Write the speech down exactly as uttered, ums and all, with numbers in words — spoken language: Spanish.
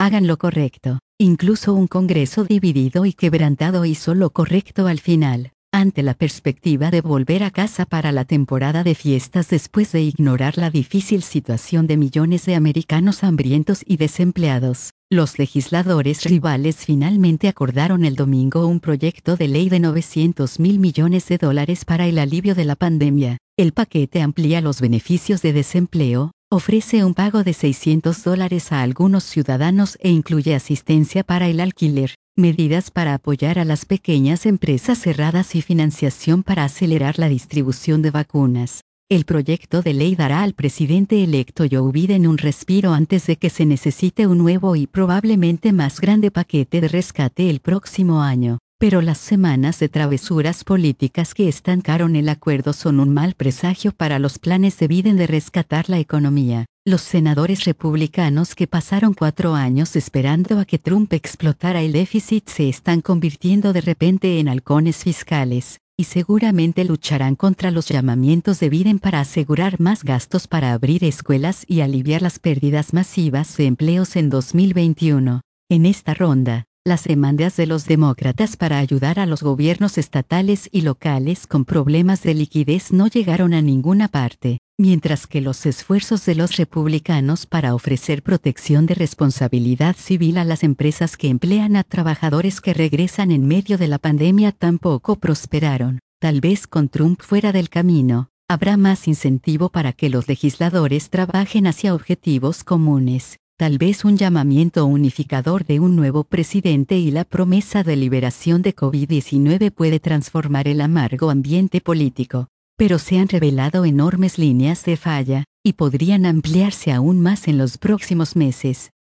Hagan lo correcto. Incluso un Congreso dividido y quebrantado hizo lo correcto al final. Ante la perspectiva de volver a casa para la temporada de fiestas después de ignorar la difícil situación de millones de americanos hambrientos y desempleados, los legisladores rivales finalmente acordaron el domingo un proyecto de ley de novecientos mil millones de dólares para el alivio de la pandemia. El paquete amplía los beneficios de desempleo, ofrece un pago de seiscientos dólares a algunos ciudadanos e incluye asistencia para el alquiler, medidas para apoyar a las pequeñas empresas cerradas y financiación para acelerar la distribución de vacunas. El proyecto de ley dará al presidente electo Joe Biden un respiro antes de que se necesite un nuevo y probablemente más grande paquete de rescate el próximo año. Pero las semanas de travesuras políticas que estancaron el acuerdo son un mal presagio para los planes de Biden de rescatar la economía. Los senadores republicanos que pasaron cuatro años esperando a que Trump explotara el déficit se están convirtiendo de repente en halcones fiscales, y seguramente lucharán contra los llamamientos de Biden para asegurar más gastos para abrir escuelas y aliviar las pérdidas masivas de empleos en dos mil veintiuno. En esta ronda, las demandas de los demócratas para ayudar a los gobiernos estatales y locales con problemas de liquidez no llegaron a ninguna parte, mientras que los esfuerzos de los republicanos para ofrecer protección de responsabilidad civil a las empresas que emplean a trabajadores que regresan en medio de la pandemia tampoco prosperaron. Tal vez con Trump fuera del camino, habrá más incentivo para que los legisladores trabajen hacia objetivos comunes. Tal vez un llamamiento unificador de un nuevo presidente y la promesa de liberación de COVID diecinueve puede transformar el amargo ambiente político, pero se han revelado enormes líneas de falla, y podrían ampliarse aún más en los próximos meses.